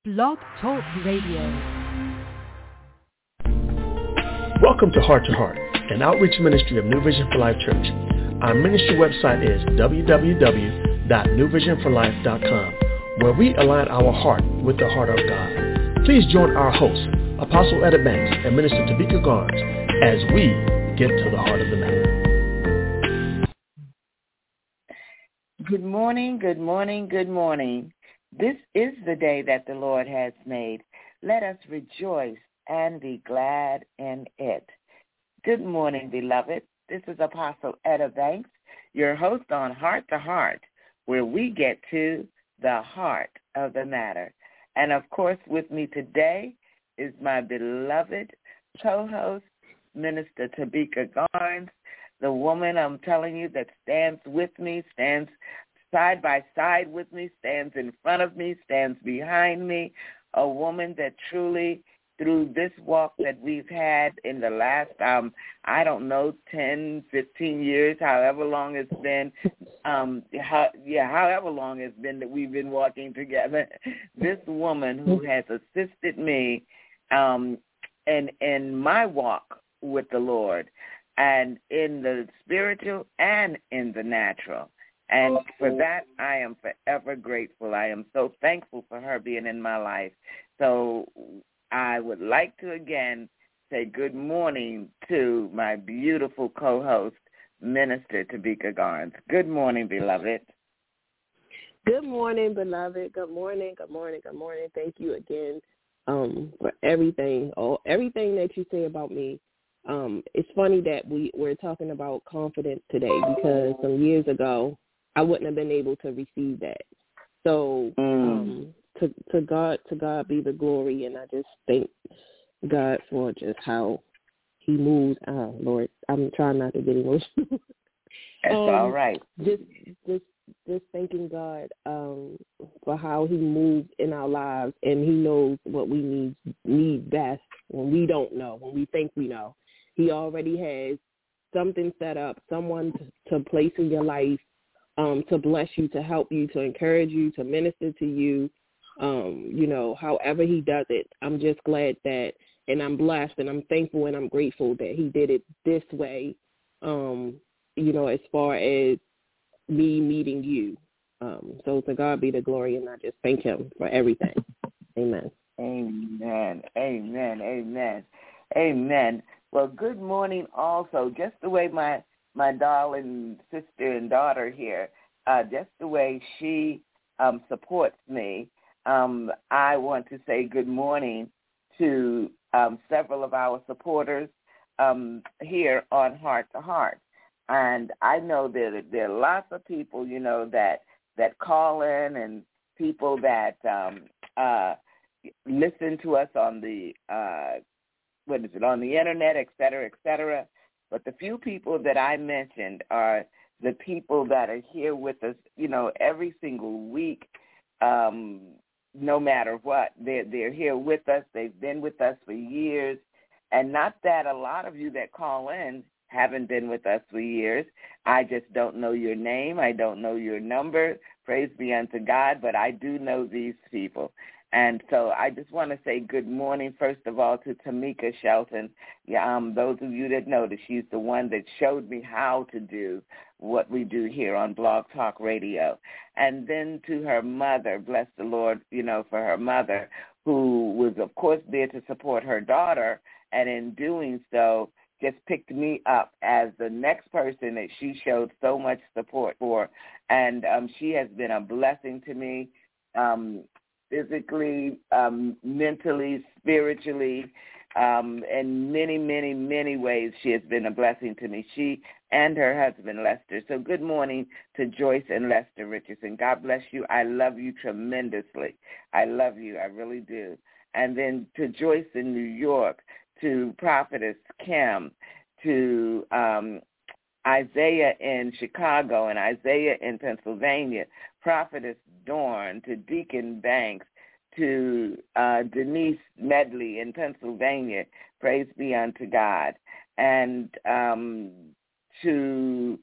Blog Talk Radio. Welcome to Heart, an outreach ministry of New Vision for Life Church. Our ministry website is www.newvisionforlife.com, where we align our heart with the heart of God. Please join our hosts, Apostle Etta Banks and Minister Tabitha Garnes, as we get to the heart of the matter. Good morning, good morning, good morning. This is the day that the Lord has made. Let us rejoice and be glad in it. Good morning, beloved. This is Apostle Etta Banks, your host on Heart to Heart, where we get to the heart of the matter. And, of course, with me today is my beloved co-host, Minister Tabitha Garnes, the woman, I'm telling you, that stands with me, stands side by side with me, stands in front of me, stands behind me, a woman that truly, through this walk that we've had in the last, 10, 15 years, however long it's been, however long it's been that we've been walking together, this woman who has assisted me in my walk with the Lord, and in the spiritual and in the natural. And for that, I am forever grateful. I am so thankful for her being in my life. So I would like to again say good morning to my beautiful co-host, Minister Tabitha Garnes. Good morning, beloved. Good morning, beloved. Good morning, good morning, good morning. Thank you again for everything that you say about me. It's funny that we're talking about confidence today, because some years ago I wouldn't have been able to receive that. So to God be the glory, and I just thank God for just how He moves. Lord, I'm trying not to get emotional. That's all right. Just thanking God for how He moves in our lives, and He knows what we need best when we don't know, when we think we know. He already has something set up, someone to place in your life, to bless you, to help you, to encourage you, to minister to you, however He does it. I'm just glad that, and I'm blessed, and I'm thankful, and I'm grateful that He did it this way, as far as me meeting you. So to God be the glory, and I just thank Him for everything. Amen. Amen. Amen. Amen. Amen. Well, good morning also. Just the way my darling sister and daughter here, just the way she supports me, I want to say good morning to several of our supporters here on Heart to Heart. And I know that there are lots of people, that call in, and people that listen to us on the on the internet, et cetera, et cetera. But the few people that I mentioned are the people that are here with us, every single week, no matter what. They're here with us. They've been with us for years. And not that a lot of you that call in haven't been with us for years. I just don't know your name. I don't know your number. Praise be unto God. But I do know these people. And so I just want to say good morning, first of all, to Tamika Shelton. Those of you that know that she's the one that showed me how to do what we do here on Blog Talk Radio. And then to her mother, bless the Lord, for her mother, who was, of course, there to support her daughter, and in doing so, just picked me up as the next person that she showed so much support for. And she has been a blessing to me, physically, mentally, spiritually, in many, many, many ways. She has been a blessing to me, she and her husband, Lester. So good morning to Joyce and Lester Richardson. God bless you. I love you tremendously. I love you. I really do. And then to Joyce in New York, to Prophetess Kim, to Isaiah in Chicago and Isaiah in Pennsylvania, Prophetess Dorn, to Deacon Banks, to Denise Medley in Pennsylvania, praise be unto God, and to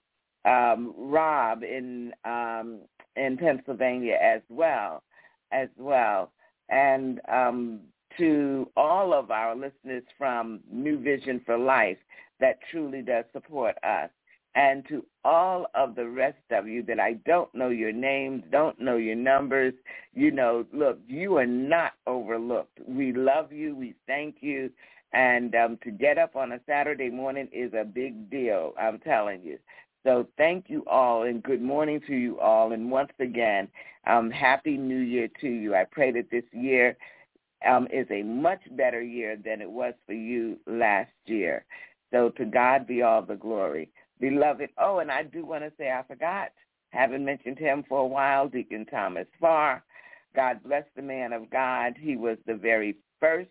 Rob in Pennsylvania as well. And to all of our listeners from New Vision for Life that truly does support us. And to all of the rest of you that I don't know your names, don't know your numbers, look, you are not overlooked. We love you. We thank you. And to get up on a Saturday morning is a big deal, I'm telling you. So thank you all, and good morning to you all. And once again, Happy New Year to you. I pray that this year is a much better year than it was for you last year. So to God be all the glory. Beloved, and I do want to say I forgot, haven't mentioned him for a while, Deacon Thomas Farr. God bless the man of God. He was the very first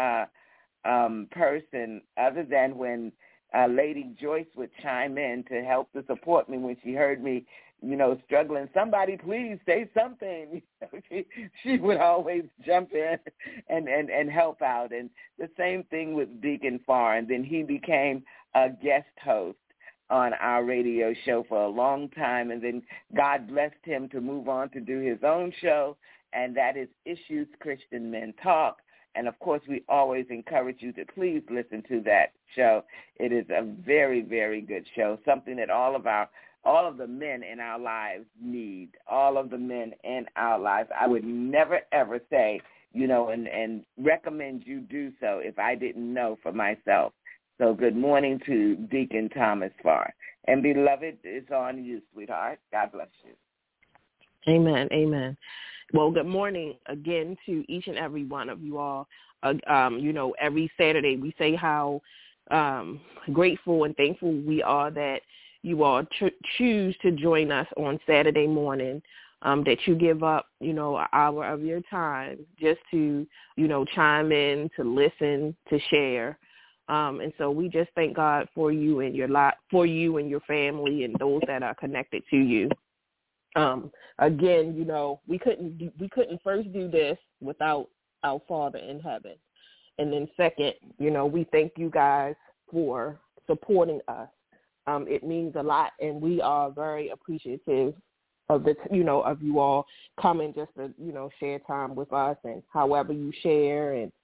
person, other than when Lady Joyce would chime in to help to support me when she heard me, struggling. Somebody please say something. She would always jump in and help out. And the same thing with Deacon Farr. And then he became a guest host on our radio show for a long time. And then God blessed him to move on to do his own show, and that is Issues Christian Men Talk. And, of course, we always encourage you to please listen to that show. It is a very, very good show, something that all of the men in our lives need, all of the men in our lives. I would never, ever say, and recommend you do so if I didn't know for myself. So good morning to Deacon Thomas Farr. And, beloved, it's on you, sweetheart. God bless you. Amen, amen. Well, good morning again to each and every one of you all. Every Saturday we say how grateful and thankful we are that you all choose to join us on Saturday morning, that you give up, an hour of your time just to, chime in, to listen, to share. And so we just thank God for you and your family and those that are connected to you. Again, we couldn't first do this without our Father in heaven. And then second, we thank you guys for supporting us. It means a lot, and we are very appreciative of of you all coming just to, share time with us, and however you share, and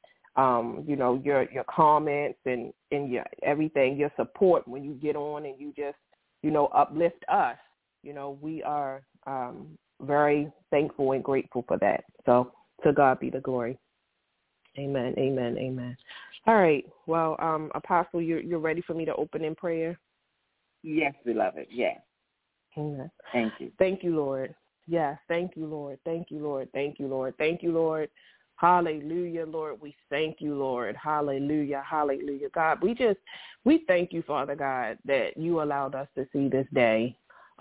your comments and your everything, your support when you get on and you just, uplift us. We are very thankful and grateful for that. So to God be the glory. Amen, amen, amen. All right. Well, Apostle, you're ready for me to open in prayer? Yes, beloved. Yes. Amen. Thank you. Thank you, Lord. Yes. Thank you, Lord. Thank you, Lord. Thank you, Lord. Thank you, Lord. Hallelujah, Lord. We thank you, Lord. Hallelujah. Hallelujah. God, we thank you, Father God, that you allowed us to see this day.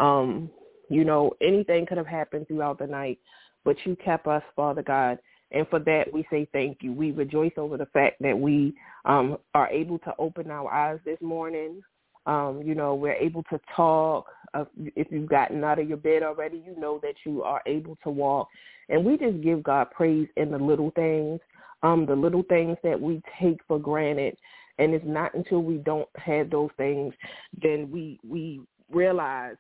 Anything could have happened throughout the night, but you kept us, Father God. And for that, we say thank you. We rejoice over the fact that we are able to open our eyes this morning. We're able to talk. If you've gotten out of your bed already, you know that you are able to walk. And we just give God praise in the little things that we take for granted. And it's not until we don't have those things, then we realize,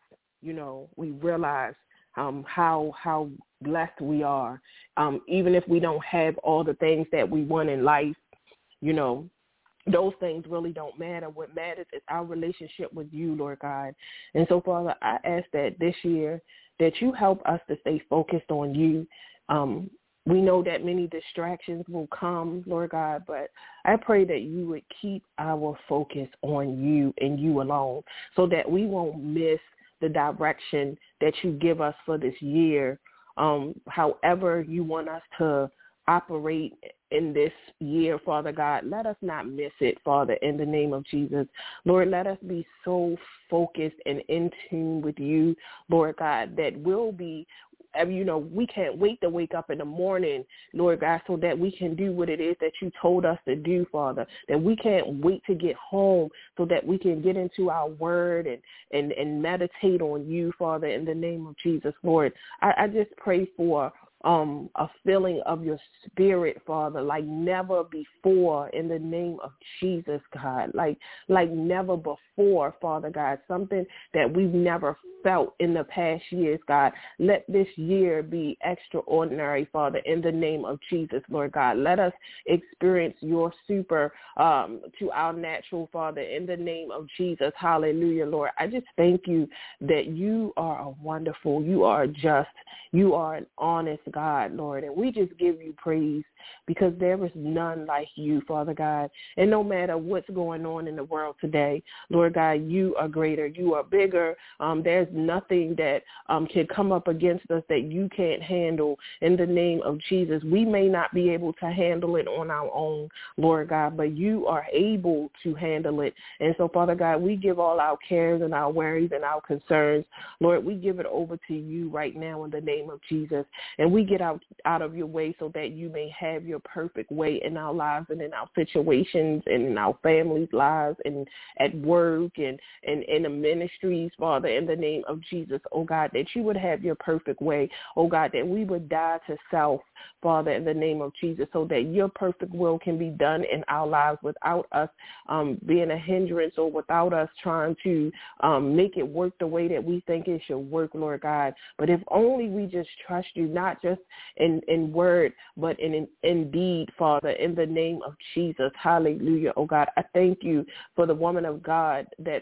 how blessed we are. Even if we don't have all the things that we want in life, those things really don't matter. What matters is our relationship with you, Lord God. And so, Father, I ask that this year that you help us to stay focused on you. We know that many distractions will come, Lord God, but I pray that you would keep our focus on you and you alone so that we won't miss the direction that you give us for this year. However you want us to operate in this year, Father God, let us not miss it, Father, in the name of Jesus. Lord, let us be so focused and in tune with you, Lord God, that we'll be, we can't wait to wake up in the morning, Lord God, so that we can do what it is that you told us to do, Father, that we can't wait to get home so that we can get into our word and meditate on you, Father, in the name of Jesus, Lord. I just pray for a feeling of your spirit, Father, like never before in the name of Jesus, God, like never before, Father God, something that we've never felt in the past years, God. Let this year be extraordinary, Father, in the name of Jesus, Lord God. Let us experience your super to our natural, Father, in the name of Jesus. Hallelujah, Lord. I just thank you that you are a wonderful, you are just, you are an honest God, Lord, and we just give you praise because there is none like you, Father God. And no matter what's going on in the world today, Lord God, you are greater, you are bigger. There's nothing that can come up against us that you can't handle in the name of Jesus. We may not be able to handle it on our own, Lord God, but you are able to handle it. And so, Father God, we give all our cares and our worries and our concerns, Lord, we give it over to you right now in the name of Jesus. And we get out of your way so that you may have your perfect way in our lives and in our situations and in our families' lives and at work and in the ministries, Father, in the name of Jesus, oh God, that you would have your perfect way, oh God, that we would die to self, Father, in the name of Jesus, so that your perfect will can be done in our lives without us being a hindrance or without us trying to make it work the way that we think it should work, Lord God. But if only we just trust you, not just in word, but in deed, Father, in the name of Jesus. Hallelujah, oh God. I thank you for the woman of God that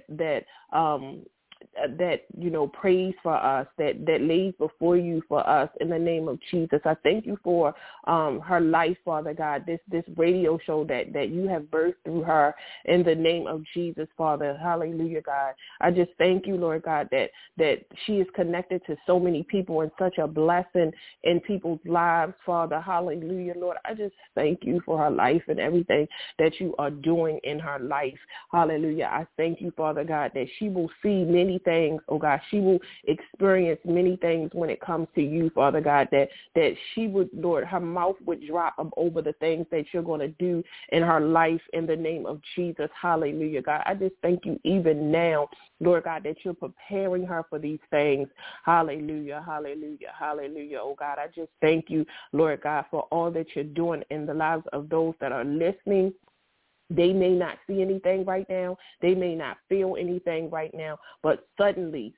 prays for us, that lays before you for us in the name of Jesus. I thank you for her life, Father God, this radio show that you have birthed through her in the name of Jesus, Father. Hallelujah, God. I just thank you, Lord God, that she is connected to so many people and such a blessing in people's lives, Father. Hallelujah, Lord. I just thank you for her life and everything that you are doing in her life. Hallelujah. I thank you, Father God, that she will see many things, oh God. She will experience many things when it comes to you, Father God, that she would, Lord, her mouth would drop over the things that you're going to do in her life in the name of Jesus. Hallelujah, God. I just thank you even now, Lord God, that you're preparing her for these things. Hallelujah, hallelujah, hallelujah, oh God. I just thank you, Lord God, for all that you're doing in the lives of those that are listening. They may not see anything right now. They may not feel anything right now. But suddenly,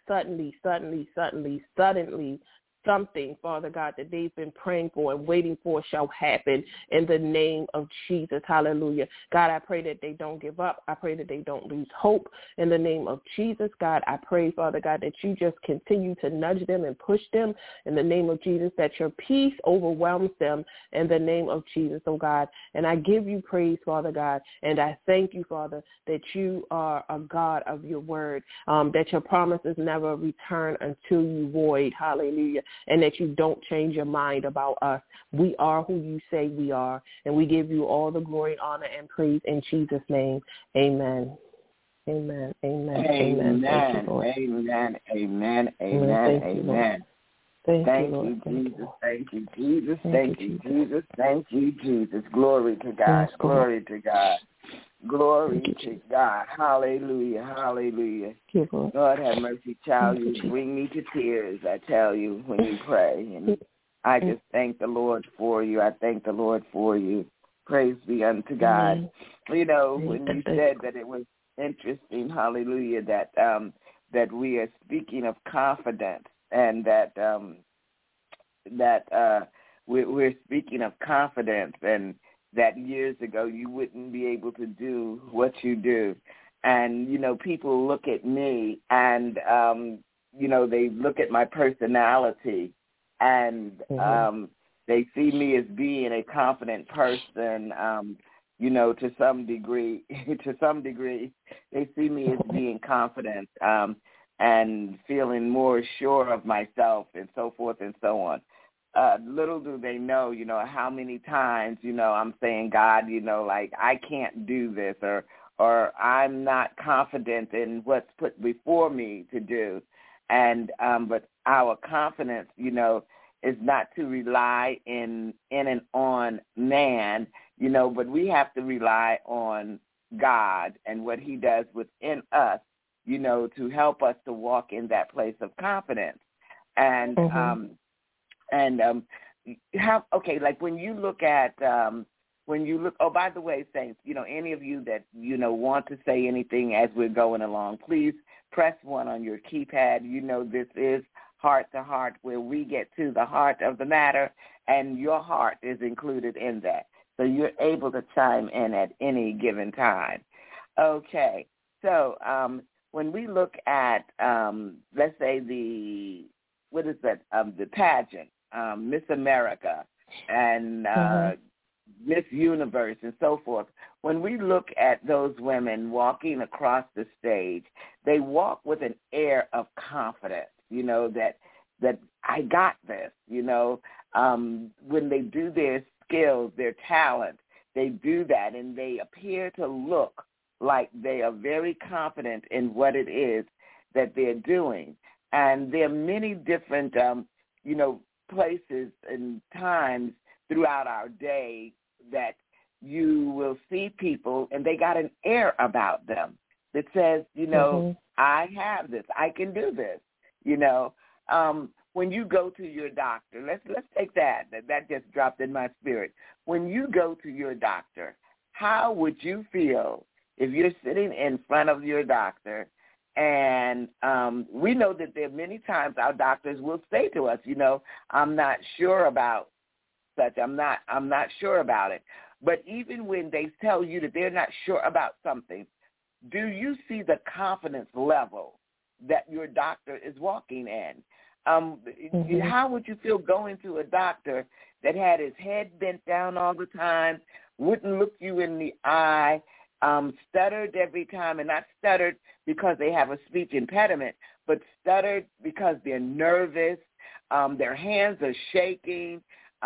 something, Father God, that they've been praying for and waiting for shall happen in the name of Jesus. Hallelujah. God, I pray that they don't give up. I pray that they don't lose hope in the name of Jesus. God, I pray, Father God, that you just continue to nudge them and push them in the name of Jesus, that your peace overwhelms them in the name of Jesus, oh God. And I give you praise, Father God, and I thank you, Father, that you are a God of your word, that your promises never return until you void. Hallelujah. And that you don't change your mind about us. We are who you say we are, and we give you all the glory, honor, and praise in Jesus' name. Amen. Amen. Amen. Amen. Amen. Amen. Amen. Amen. Thank you, Jesus. Thank you, Jesus. Thank you, Jesus. Thank you, Jesus. Glory to God. Glory to God. Glory to God. Hallelujah. Hallelujah. Lord have mercy, child. You bring me to tears, I tell you, when you pray. And I just thank the Lord for you. I thank the Lord for you. Praise be unto God. You know, when you said that it was interesting, hallelujah, that we are speaking of confidence and that we're speaking of confidence and that years ago you wouldn't be able to do what you do. And, you know, people look at me and, you know, they look at my personality and they see me as being a confident person, you know, to some degree. They see me as being confident and feeling more sure of myself and so forth and so on. Little do they know, you know, how many times, you know, I'm saying, God, you know, like, I can't do this or I'm not confident in what's put before me to do. And but our confidence, you know, is not to rely in and on man, you know, but we have to rely on God and what he does within us, you know, to help us to walk in that place of confidence. And like when you look at, oh, by the way, Saints, any of you that, want to say anything as we're going along, please press 1 on your keypad. This is Heart to Heart, where we get to the heart of the matter, and your heart is included in that. So you're able to chime in at any given time. Okay, so when we look at, let's say the pageant, Miss America and Miss Universe and so forth, when we look at those women walking across the stage, they walk with an air of confidence, that I got this, when they do their skills, their talent, they do that, and they appear to look like they are very confident in what it is that they're doing. And there are many different, places and times throughout our day that you will see people, and they got an air about them that says, I have this, I can do this, When you go to your doctor, let's take that just dropped in my spirit. When you go to your doctor, how would you feel if you're sitting in front of your doctor? And we know that there are many times our doctors will say to us, I'm not sure about such. I'm not sure about it. But even when they tell you that they're not sure about something, do you see the confidence level that your doctor is walking in? How would you feel going to a doctor that had his head bent down all the time, wouldn't look you in the eye, stuttered every time, and not stuttered because they have a speech impediment, but stuttered because they're nervous, their hands are shaking,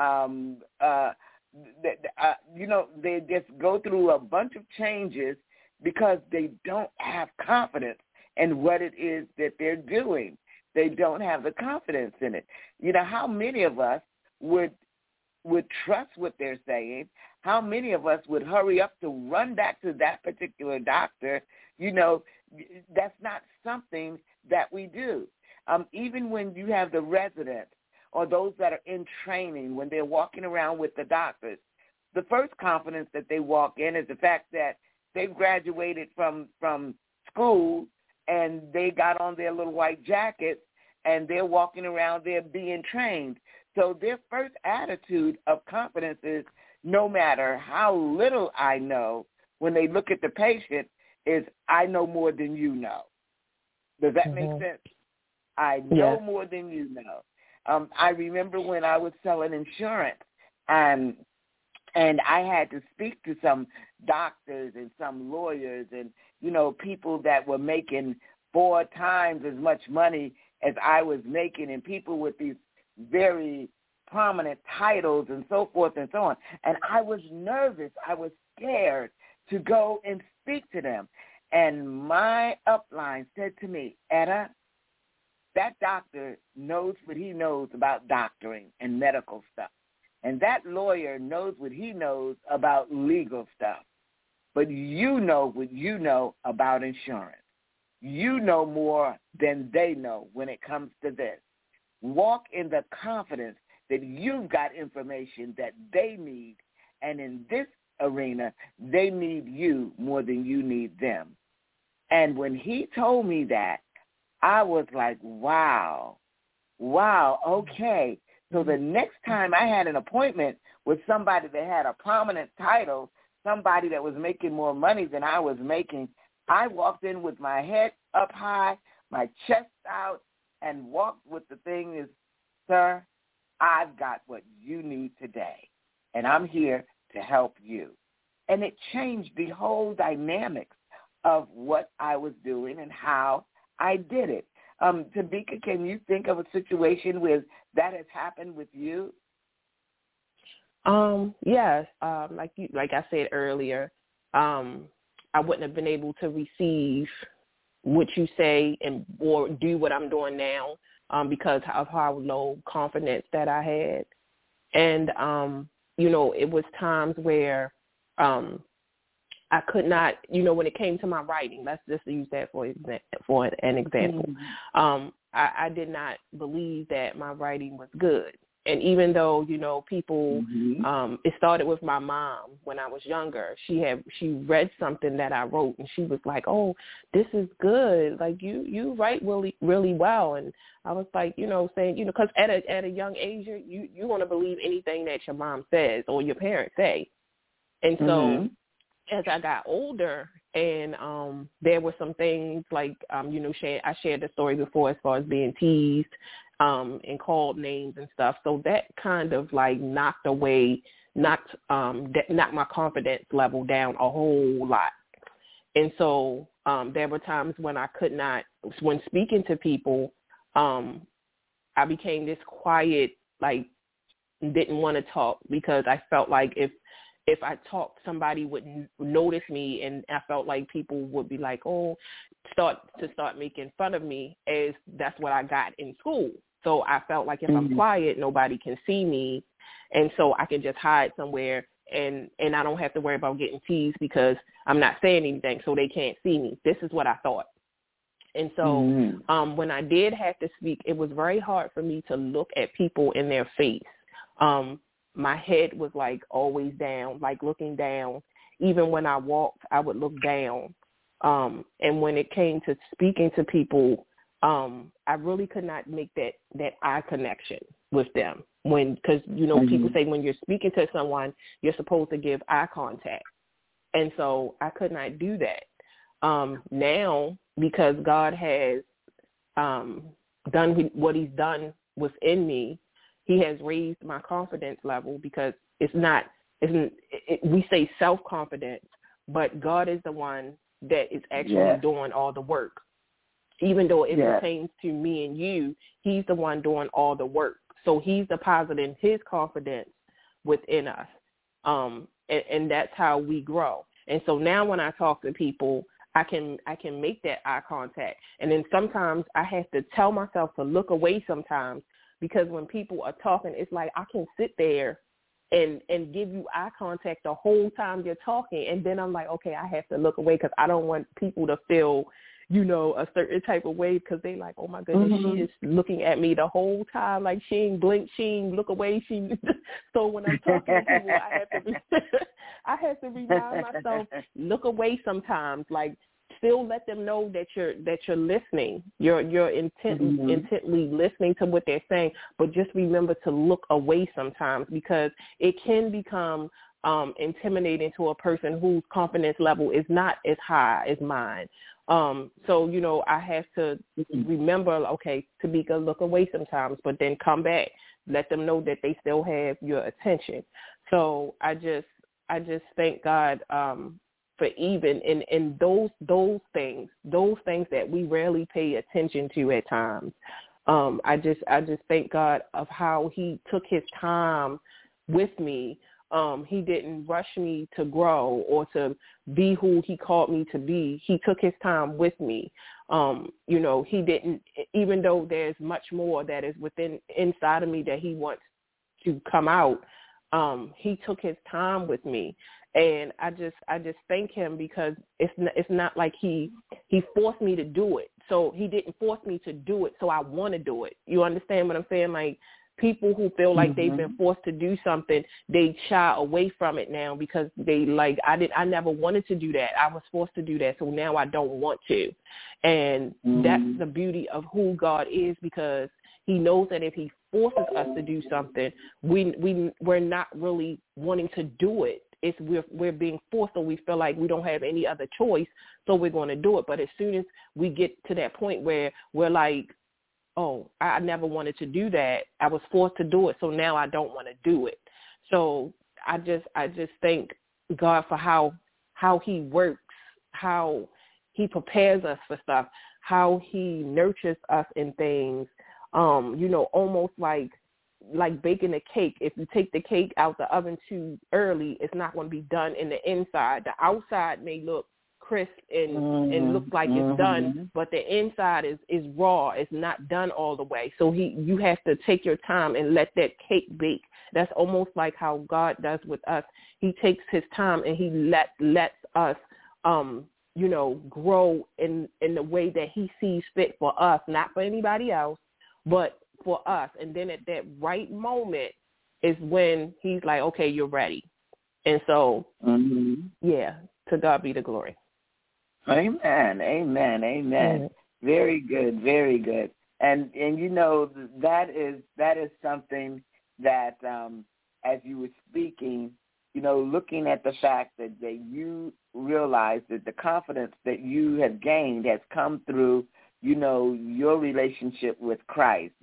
they just go through a bunch of changes because they don't have confidence in what it is that they're doing. They don't have the confidence in it. How many of us would trust what they're saying? How many of us would hurry up to run back to that particular doctor? That's not something that we do. Even when you have the residents or those that are in training, when they're walking around with the doctors, the first confidence that they walk in is the fact that they've graduated from school and they got on their little white jackets and they're walking around there being trained. So their first attitude of confidence is, no matter how little I know, when they look at the patient, is I know more than you know. Does that make sense? I know more than you know. I remember when I was selling insurance, and I had to speak to some doctors and some lawyers and, people that were making 4 times as much money as I was making, and people with these very prominent titles and so forth and so on. And I was nervous. I was scared to go and speak to them. And my upline said to me, Etta, that doctor knows what he knows about doctoring and medical stuff. And that lawyer knows what he knows about legal stuff. But you know what you know about insurance. You know more than they know when it comes to this. Walk in the confidence that you've got information that they need, and in this arena, they need you more than you need them. And when he told me that, I was like, wow, okay. So the next time I had an appointment with somebody that had a prominent title, somebody that was making more money than I was making, I walked in with my head up high, my chest out, and walked with the thing is, sir, I've got what you need today, and I'm here to help you. And it changed the whole dynamics of what I was doing and how I did it. Tamika, can you think of a situation where that has happened with you? Yes. Like I said earlier, I wouldn't have been able to receive what you say or do what I'm doing now because of how low confidence that I had. And, it was times where I could not, when it came to my writing, let's just use that for an example. I did not believe that my writing was good. And even though, people, it started with my mom when I was younger. She read something that I wrote, and she was like, "Oh, this is good. Like you write really, really well." And I was like, saying, because at a young age, you want to believe anything that your mom says or your parents say. And so as I got older, and there were some things like, I shared the story before as far as being teased and called names and stuff. So that kind of like knocked my confidence level down a whole lot. And so there were times when I could not, when speaking to people, I became this quiet, like didn't want to talk, because I felt like if I talked, somebody would notice me, and I felt like people would be like, start making fun of me, as that's what I got in school. So I felt like if I'm quiet, nobody can see me, and so I can just hide somewhere, and I don't have to worry about getting teased because I'm not saying anything, so they can't see me. This is what I thought. And so when I did have to speak, it was very hard for me to look at people in their face. My head was like always down, like looking down. Even when I walked, I would look down. And when it came to speaking to people, I really could not make that eye connection with them. Because people say when you're speaking to someone, you're supposed to give eye contact. And so I could not do that. Now, because God has done what he's done within me, he has raised my confidence level, because we say self-confidence, but God is the one that is actually doing all the work. Even though it pertains to me and you, he's the one doing all the work. So he's depositing his confidence within us. And that's how we grow. And so now when I talk to people, I can make that eye contact. And then sometimes I have to tell myself to look away sometimes, because when people are talking, it's like I can sit there and give you eye contact the whole time you're talking. And then I'm like, okay, I have to look away, because I don't want people to feel, a certain type of way, because they like, oh my goodness, she is looking at me the whole time. Like she ain't blink, she ain't look away. So when I'm talking to people, I have to remind myself, look away sometimes. Like still let them know that you're listening. You're intently listening to what they're saying, but just remember to look away sometimes, because it can become intimidating to a person whose confidence level is not as high as mine. So, I have to remember, okay, Tamika, look away sometimes, but then come back, let them know that they still have your attention. So I just thank God for even in those things that we rarely pay attention to at times. I just thank God of how he took his time with me. He didn't rush me to grow or to be who he called me to be. He took his time with me. He didn't, even though there's much more that is inside of me that he wants to come out, he took his time with me. And I just thank him, because it's not like he forced me to do it. So he didn't force me to do it, so I want to do it. You understand what I'm saying? Like, people who feel like they've been forced to do something, they shy away from it now, because they like, I never wanted to do that. I was forced to do that, so now I don't want to. And that's the beauty of who God is, because he knows that if he forces us to do something, we're not really wanting to do it. It's we're being forced, or we feel like we don't have any other choice, so we're going to do it. But as soon as we get to that point where we're like, oh, I never wanted to do that, I was forced to do it, so now I don't want to do it. So I just thank God for how he works, how he prepares us for stuff, how he nurtures us in things, almost like baking a cake. If you take the cake out the oven too early, it's not going to be done in the inside. The outside may look crisp and look like it's done, but the inside is raw. It's not done all the way. So you have to take your time and let that cake bake. That's almost like how God does with us. He takes his time and he lets us grow in the way that he sees fit for us, not for anybody else, but for us. And then at that right moment is when he's like, okay, you're ready. And so, yeah, to God be the glory. Amen, amen, amen. Very good, very good. And you know, that is something that, as you were speaking, you know, looking at the fact that you realize that the confidence that you have gained has come through, you know, your relationship with Christ,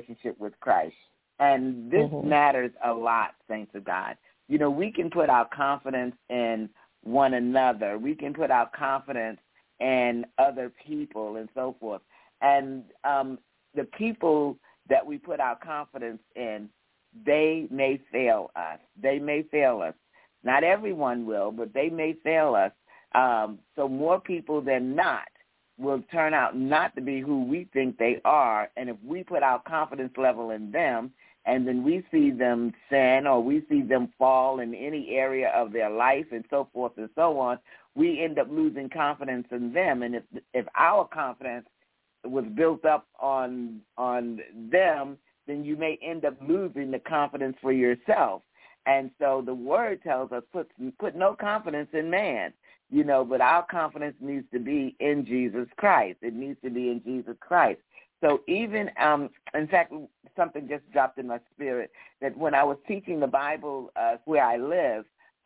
And this matters a lot, saints of God. You know, we can put our confidence in one another. We can put our confidence in other people and so forth. And the people that we put our confidence in, they may fail us. Not everyone will, but they may fail us. So more people than not will turn out not to be who we think they are. And if we put our confidence level in them, and then we see them sin or we see them fall in any area of their life and so forth and so on, we end up losing confidence in them. And if our confidence was built up on them, then you may end up losing the confidence for yourself. And so the word tells us, put no confidence in man, you know, but our confidence needs to be in Jesus Christ. It needs to be in Jesus Christ. So even, in fact, something just dropped in my spirit, that when I was teaching the Bible where I live,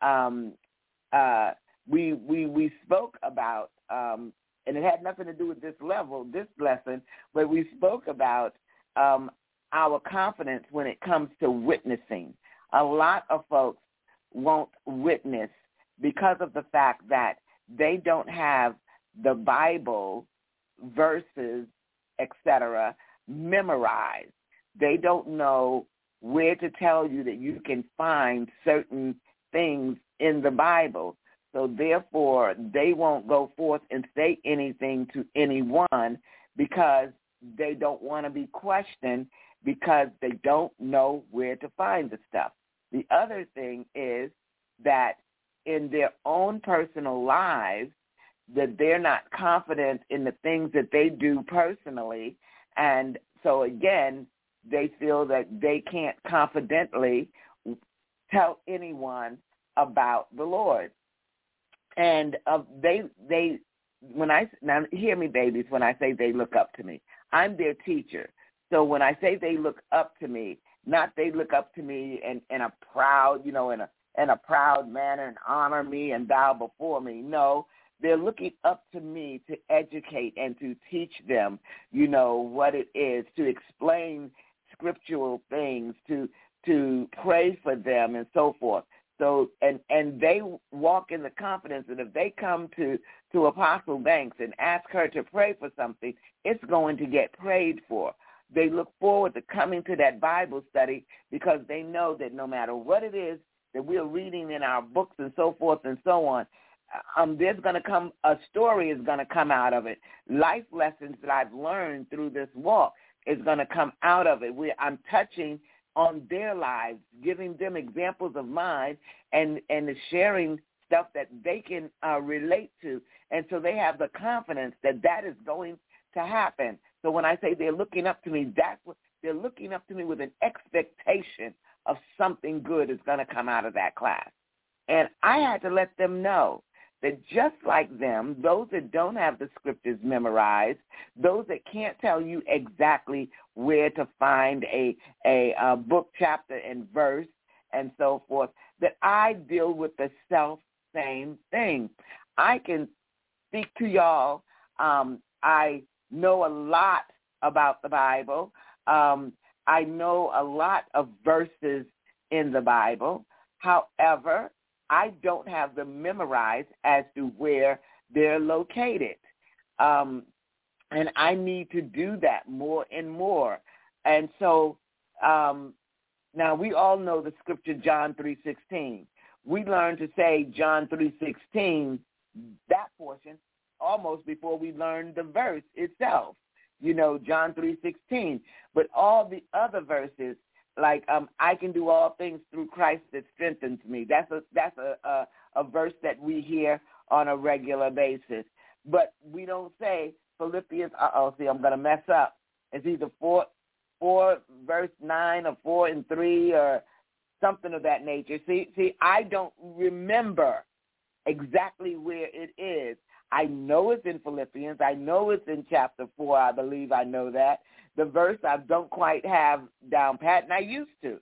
we spoke about, and it had nothing to do with this lesson, but we spoke about our confidence when it comes to witnessing. A lot of folks won't witness because of the fact that they don't have the Bible verses, etc., memorized. They don't know where to tell you that you can find certain things in the Bible. So therefore, they won't go forth and say anything to anyone because they don't want to be questioned, because they don't know where to find the stuff. The other thing is that in their own personal lives, that they're not confident in the things that they do personally. And so, again, they feel that they can't confidently tell anyone about the Lord. And now hear me, babies, when I say they look up to me. I'm their teacher. So when I say they look up to me, not they look up to me in a proud, you know, in a proud manner and honor me and bow before me. No, they're looking up to me to educate and to teach them, you know, what it is, to explain scriptural things, to pray for them and so forth. So, and they walk in the confidence that if they come to Apostle Banks and ask her to pray for something, it's going to get prayed for. They look forward to coming to that Bible study because they know that no matter what it is that we're reading in our books and so forth and so on, there's going to come, a story is going to come out of it. Life lessons that I've learned through this walk is going to come out of it. I'm touching on their lives, giving them examples of mine and sharing stuff that they can relate to. And so they have the confidence that is going to happen. So when I say they're looking up to me, that's what they're looking up to me, with an expectation of something good is going to come out of that class. And I had to let them know that just like them, those that don't have the scriptures memorized, those that can't tell you exactly where to find a book, chapter, and verse, and so forth, that I deal with the same thing. I can speak to y'all. I know a lot about the Bible. I know a lot of verses in the Bible. However, I don't have them memorized as to where they're located. And I need to do that more and more. And so now we all know the scripture John 3:16. We learn to say John 3:16, that portion, almost before we learn the verse itself. You know, John 3:16. But all the other verses, like I can do all things through Christ that strengthens me. That's a verse that we hear on a regular basis. But we don't say Philippians. I'm going to mess up. It's either 4 4 verse 9 or 4 and 3 or something of that nature. See, I don't remember exactly where it is. I know it's in Philippians. I know it's in chapter 4. I believe I know that. The verse I don't quite have down pat, and I used to,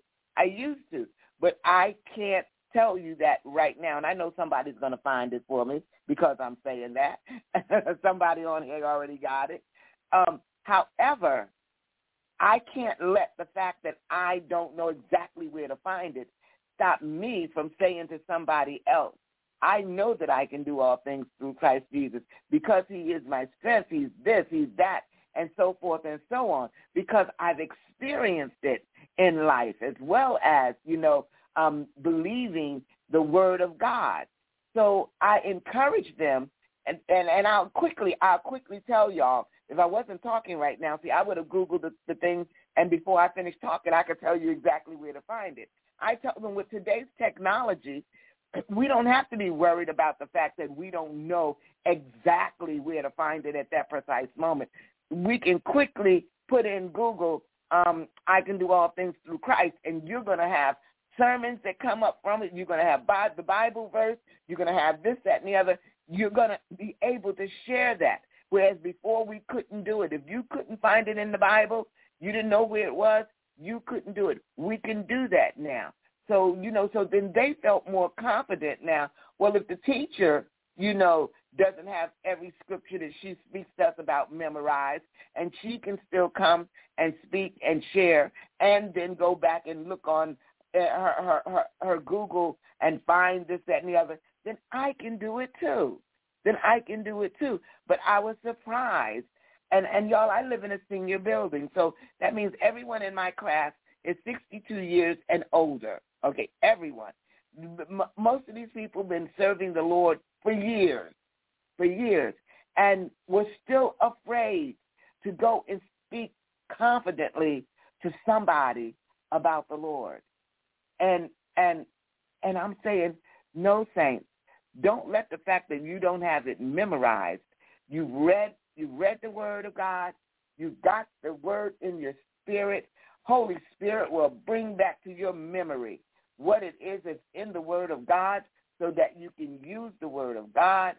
but I can't tell you that right now, and I know somebody's going to find it for me because I'm saying that. Somebody on here already got it. However, I can't let the fact that I don't know exactly where to find it stop me from saying to somebody else, I know that I can do all things through Christ Jesus because he is my strength. He's this, he's that, and so forth and so on, because I've experienced it in life as well as, believing the word of God. So I encourage them, and I'll quickly tell y'all, if I wasn't talking right now, see, I would have Googled the thing, and before I finish talking, I could tell you exactly where to find it. I tell them with today's technology, we don't have to be worried about the fact that we don't know exactly where to find it at that precise moment. We can quickly put in Google, I can do all things through Christ, and you're going to have sermons that come up from it. You're going to have the Bible verse. You're going to have this, that, and the other. You're going to be able to share that, whereas before we couldn't do it. If you couldn't find it in the Bible, you didn't know where it was, you couldn't do it. We can do that now. So, so then they felt more confident now. Well, if the teacher, doesn't have every scripture that she speaks to us about memorized, and she can still come and speak and share and then go back and look on her Google and find this, that, and the other, then I can do it too. But I was surprised. And y'all, I live in a senior building, so that means everyone in my class is 62 years and older. Okay, everyone. Most of these people have been serving the Lord for years, and were still afraid to go and speak confidently to somebody about the Lord. And I'm saying, no, saints, don't let the fact that you don't have it memorized. You've read the word of God. You've got the word in your spirit. Holy Spirit will bring back to your memory what it is that's in the word of God so that you can use the word of God.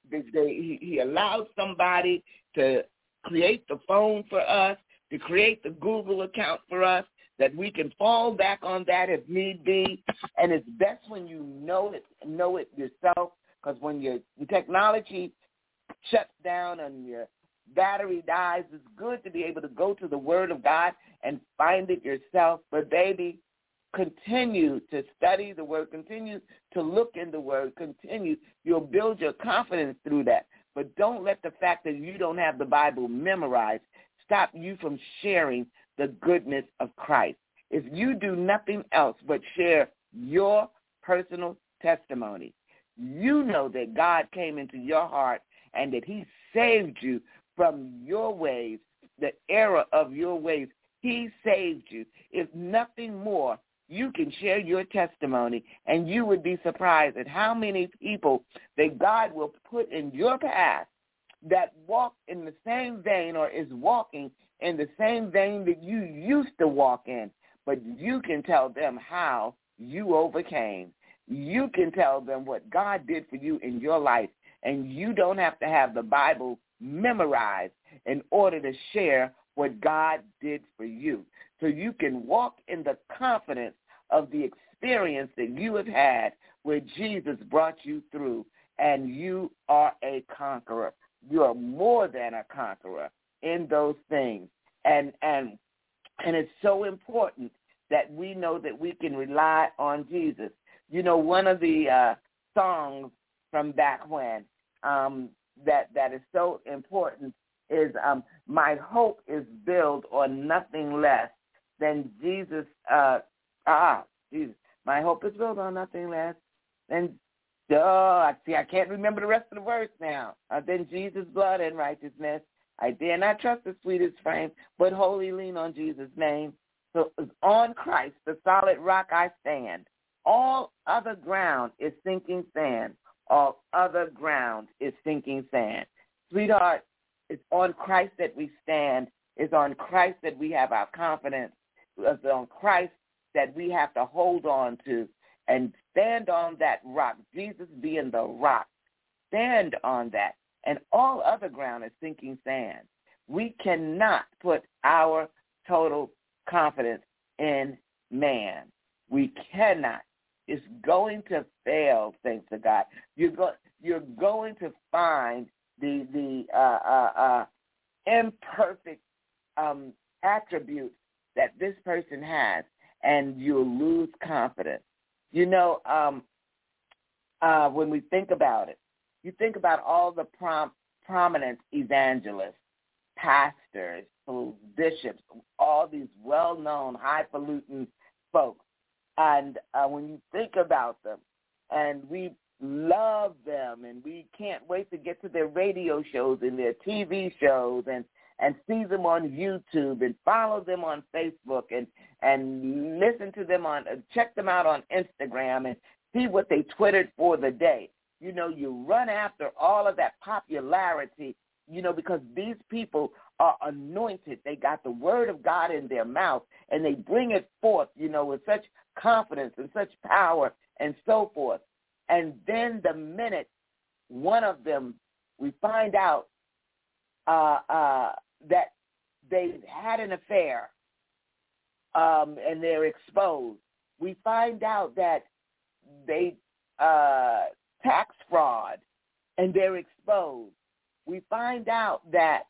He allowed somebody to create the phone for us, to create the Google account for us, that we can fall back on that if need be. And it's best when you know it yourself, because when your technology shuts down and your battery dies, it's good to be able to go to the Word of God and find it yourself. But baby, continue to study the Word, continue to look in the Word, continue. You'll build your confidence through that. But don't let the fact that you don't have the Bible memorized stop you from sharing the goodness of Christ. If you do nothing else but share your personal testimony, you know that God came into your heart and that he saved you from your ways, the error of your ways. He saved you. If nothing more, you can share your testimony, and you would be surprised at how many people that God will put in your path that walk in the same vein or is walking in the same vein that you used to walk in. But you can tell them how you overcame. You can tell them what God did for you in your life, and you don't have to have the Bible memorized in order to share what God did for you. So you can walk in the confidence of the experience that you have had where Jesus brought you through, and you are a conqueror. You are more than a conqueror in those things. And it's so important that we know that we can rely on Jesus. You know, one of the songs from back when that is so important is my hope is built on nothing less than Jesus. Jesus. My hope is built on nothing less than, I can't remember the rest of the verse now. Then Jesus' blood and righteousness. I dare not trust the sweetest frame, but wholly lean on Jesus' name. So on Christ, the solid rock I stand. All other ground is sinking sand. All other ground is sinking sand. Sweetheart, it's on Christ that we stand. It's on Christ that we have our confidence. It's on Christ that we have to hold on to and stand on that rock, Jesus being the rock. Stand on that. And all other ground is sinking sand. We cannot put our total confidence in man. We cannot. It's going to fail, thanks to God. You're going to find the imperfect attributes that this person has, and you'll lose confidence. You know, when we think about it, you think about all the prominent evangelists, pastors, bishops, all these well-known, highfalutin folks. And when you think about them, and we love them, and we can't wait to get to their radio shows and their TV shows and see them on YouTube and follow them on Facebook and listen to them check them out on Instagram and see what they twittered for the day. You know, you run after all of that popularity, you know, because these people are anointed. They got the word of God in their mouth, and they bring it forth, you know, with such confidence and such power and so forth. And then the minute one of them, we find out that they've had an affair and they're exposed. We find out that they tax fraud and they're exposed. We find out that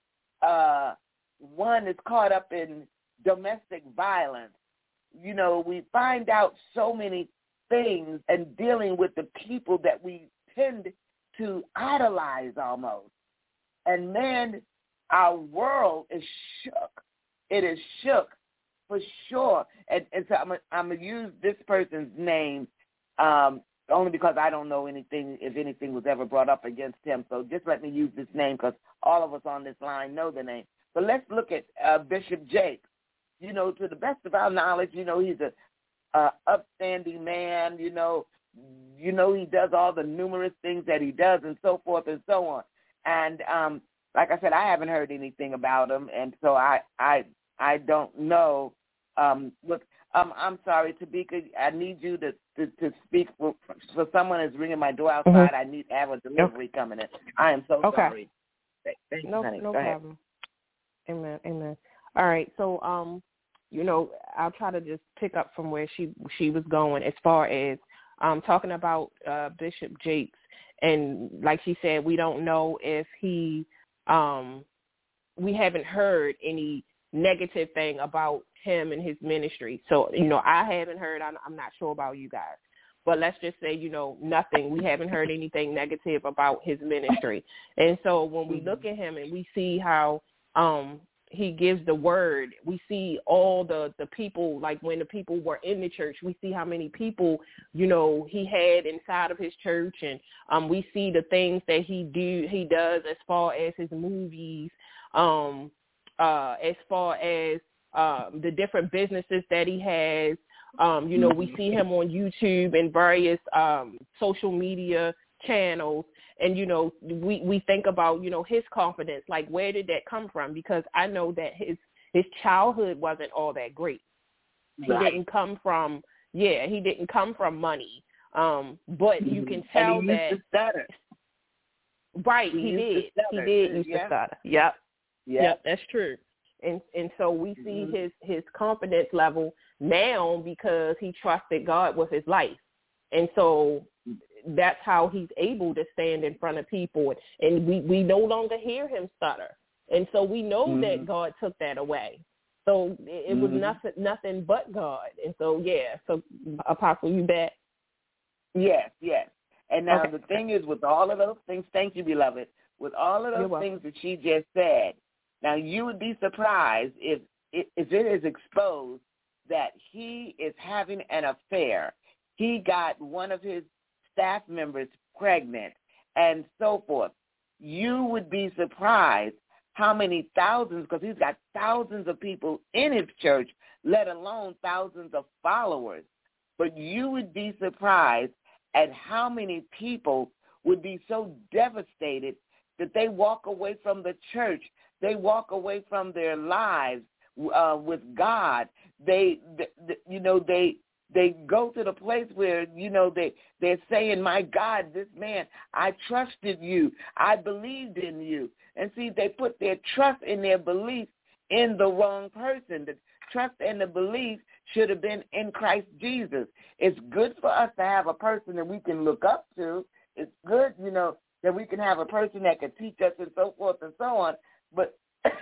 one is caught up in domestic violence. You know, we find out so many things and dealing with the people that we tend to idolize almost. And then our world is shook. It is shook for sure. And so I'm going to use this person's name only because I don't know anything, if anything was ever brought up against him. So just let me use this name because all of us on this line know the name. But let's look at Bishop Jakes. You know, to the best of our knowledge, you know, he's a upstanding man. You know, he does all the numerous things that he does and so forth and so on. And like I said, I haven't heard anything about him, and so I don't know. Look, I'm sorry, Tabika, I need you to speak for someone is ringing my door outside. Mm-hmm. I need to have a delivery coming in. I am so sorry. Thank you, honey. No Go ahead. problem. Amen. All right, so you know, I'll try to just pick up from where she was going as far as talking about Bishop Jakes, and like she said, we don't know if he we haven't heard any negative thing about him and his ministry. So, you know, I haven't heard, I'm not sure about you guys, but let's just say, you know, nothing. We haven't heard anything negative about his ministry. And so when we look at him and we see how he gives the word, we see all the people, like when the people were in the church, we see how many people, you know, he had inside of his church, and we see the things that he does as far as his movies, as far as the different businesses that he has. You know, we see him on YouTube and various social media channels. And, you know, we think about, you know, his confidence, like where did that come from? Because I know that his childhood wasn't all that great. Right. He didn't come from money. But you can tell and he that. Used to stutter. Right, he did used to stutter. Yep, that's true. And so we see his confidence level now because he trusted God with his life. And so that's how he's able to stand in front of people. And we no longer hear him stutter. And so we know that God took that away. So it was nothing but God. And so, so Apostle, you bet? Yes. And now the thing is, with all of those things, thank you, beloved, with all of those things that she just said, now you would be surprised if it is exposed that he is having an affair. He got one of his staff members pregnant and so forth. You would be surprised how many thousands, because he's got thousands of people in his church, let alone thousands of followers. But you would be surprised at how many people would be so devastated that they walk away from the church they walk away from their lives with God. They go to the place where, they're saying, my God, this man, I trusted you. I believed in you. And see, they put their trust and their belief in the wrong person. The trust and the belief should have been in Christ Jesus. It's good for us to have a person that we can look up to. It's good, that we can have a person that can teach us and so forth and so on. But,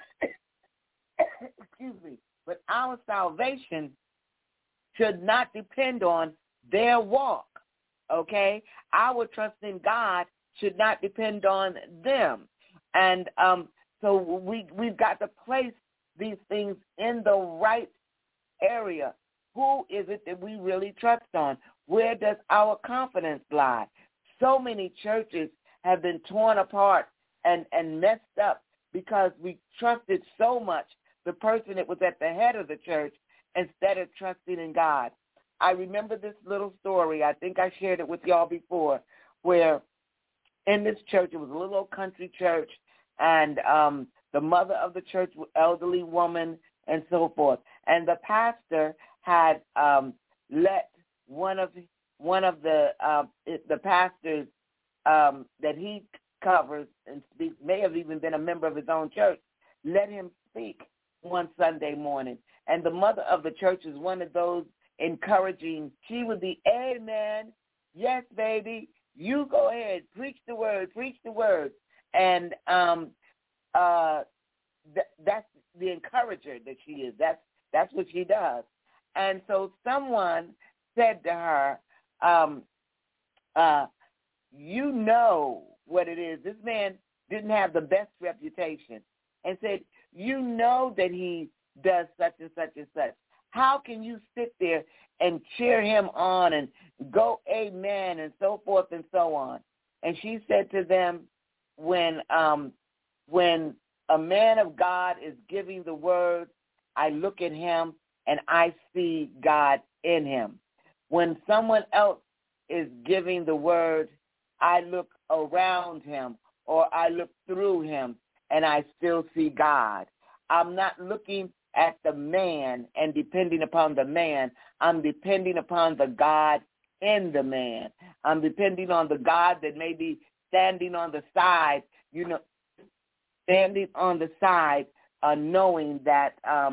excuse me, but our salvation should not depend on their walk, okay? Our trust in God should not depend on them. And so we've got to place these things in the right area. Who is it that we really trust on? Where does our confidence lie? So many churches have been torn apart and messed up because we trusted so much the person that was at the head of the church instead of trusting in God. I remember this little story. I think I shared it with y'all before, where in this church, it was a little old country church, and the mother of the church was an elderly woman and so forth. And the pastor had let one of the pastors that he covers and speaks, may have even been a member of his own church, let him speak one Sunday morning. And the mother of the church is one of those encouraging. She would be, amen, yes, baby, you go ahead, preach the word. And that's the encourager that she is. That's what she does. And so someone said to her, you know what it is. This man didn't have the best reputation, and said, you know that he does such and such and such. How can you sit there and cheer him on and go amen and so forth and so on? And she said to them, when a man of God is giving the word, I look at him and I see God in him. When someone else is giving the word, I look around him or I look through him and I still see God. I'm not looking at the man and depending upon the man. I'm depending upon the God in the man. I'm depending on the God that may be standing on the side, knowing that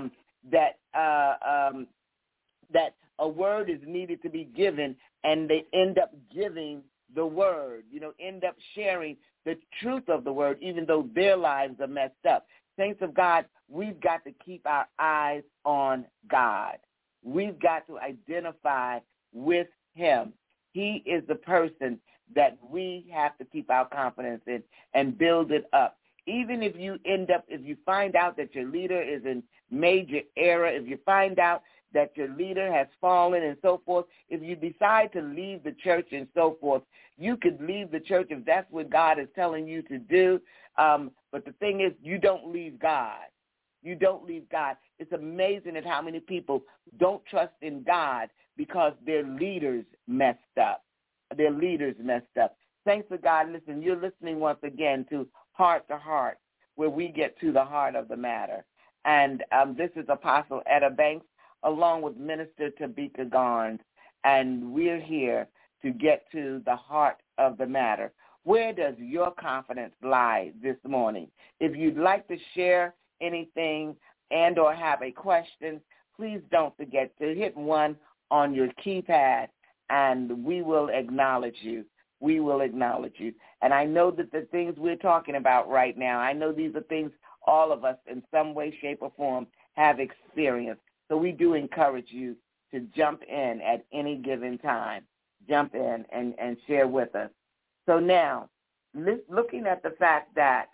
that a word is needed to be given, and they end up giving the word, end up sharing the truth of the word, even though their lives are messed up. Saints of God, we've got to keep our eyes on God. We've got to identify with him. He is the person that we have to keep our confidence in and build it up. Even if you find out that your leader is in major error, if you find out that your leader has fallen and so forth, if you decide to leave the church and so forth, you could leave the church if that's what God is telling you to do. But the thing is, you don't leave God. You don't leave God. It's amazing at how many people don't trust in God because their leaders messed up. Their leaders messed up. Thanks to God. Listen, you're listening once again to Heart to Heart, where we get to the heart of the matter. And this is Apostle Etta Banks, along with Minister Tabitha Garnes, and we're here to get to the heart of the matter. Where does your confidence lie this morning? If you'd like to share anything and or have a question, please don't forget to hit 1 on your keypad, and we will acknowledge you. We will acknowledge you. And I know that the things we're talking about right now, I know these are things all of us in some way, shape, or form have experienced. So we do encourage you to jump in at any given time. Jump in and share with us. So now, looking at the fact that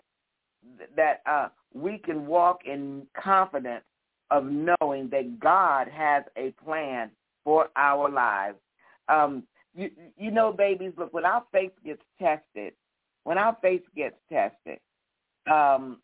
we can walk in confidence of knowing that God has a plan for our lives. Babies, look, when our faith gets tested, when our faith gets tested, I'm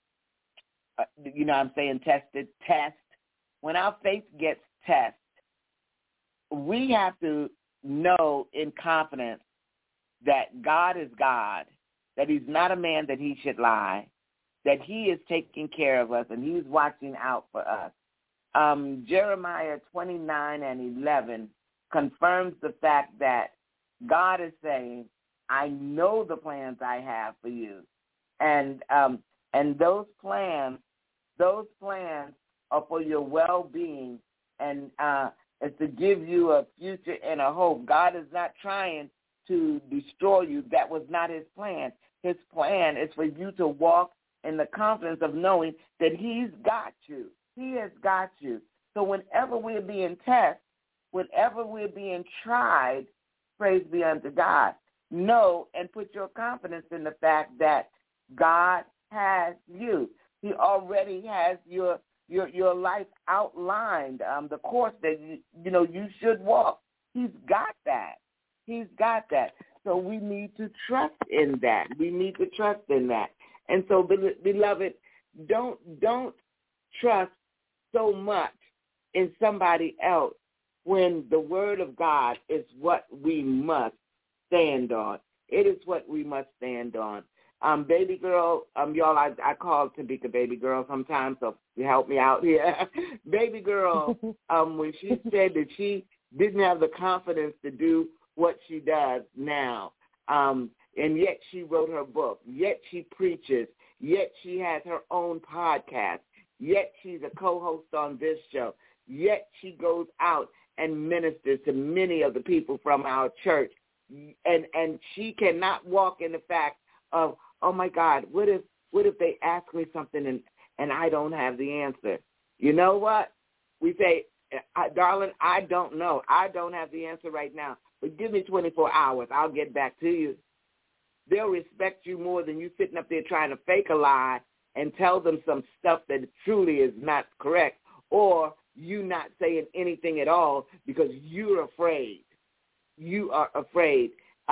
saying tested, test. When our faith gets tested, we have to know in confidence that God is God, that he's not a man that he should lie, that he is taking care of us and he's watching out for us. Jeremiah 29:11 confirms the fact that God is saying, I know the plans I have for you. And those plans are for your well-being, and it's to give you a future and a hope. God is not trying to destroy you. That was not his plan. His plan is for you to walk in the confidence of knowing that he's got you. He has got you. So whenever we're being tested, whenever we're being tried, praise be unto God, know and put your confidence in the fact that God has you. He already has your life outlined, the course that you should walk. He's got that. He's got that. So we need to trust in that. We need to trust in that. And so, beloved, don't trust so much in somebody else when the word of God is what we must stand on. It is what we must stand on. Baby girl, y'all, I call Tamika baby girl sometimes, so you help me out here. Baby girl, when she said that she didn't have the confidence to do what she does now, and yet she wrote her book, yet she preaches, yet she has her own podcast, yet she's a co-host on this show, yet she goes out and ministers to many of the people from our church, and she cannot walk in the fact of, oh my God, what if they ask me something and I don't have the answer? You know what? We say, darling, I don't know. I don't have the answer right now, but give me 24 hours. I'll get back to you. They'll respect you more than you sitting up there trying to fake a lie and tell them some stuff that truly is not correct, or you not saying anything at all because you're afraid. You are afraid.